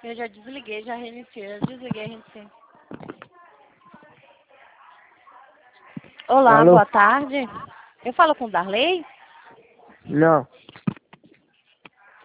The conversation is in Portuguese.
Eu já desliguei, já reiniciei. Eu desliguei, reiniciei. Olá, Alô? boa tarde. Eu falo com o Darley? Não.